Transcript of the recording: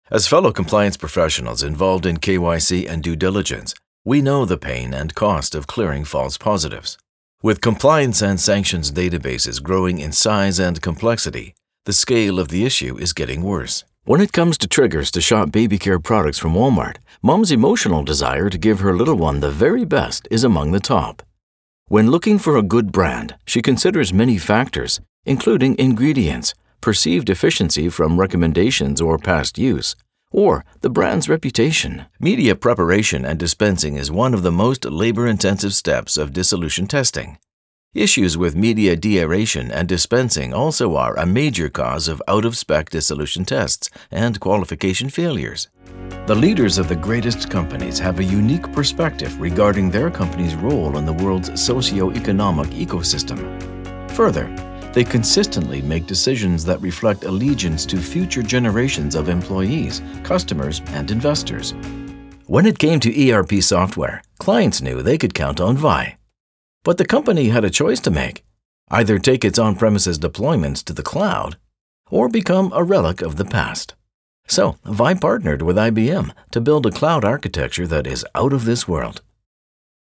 As fellow compliance professionals involved in KYC and due diligence, we know the pain and cost of clearing false positives. With compliance and sanctions databases growing in size and complexity, the scale of the issue is getting worse. When it comes to triggers to shop baby care products from Walmart, Mom's emotional desire to give her little one the very best is among the top. When looking for a good brand, she considers many factors, including ingredients, perceived efficiency from recommendations or past use, or the brand's reputation. Media preparation and dispensing is one of the most labor-intensive steps of dissolution testing. Issues with media deaeration and dispensing also are a major cause of out-of-spec dissolution tests and qualification failures. The leaders of the greatest companies have a unique perspective regarding their company's role in the world's socio-economic ecosystem. Further, they consistently make decisions that reflect allegiance to future generations of employees, customers, and investors. When it came to ERP software, clients knew they could count on Vi. But the company had a choice to make: either take its on-premises deployments to the cloud or become a relic of the past. So, Vi partnered with IBM to build a cloud architecture that is out of this world.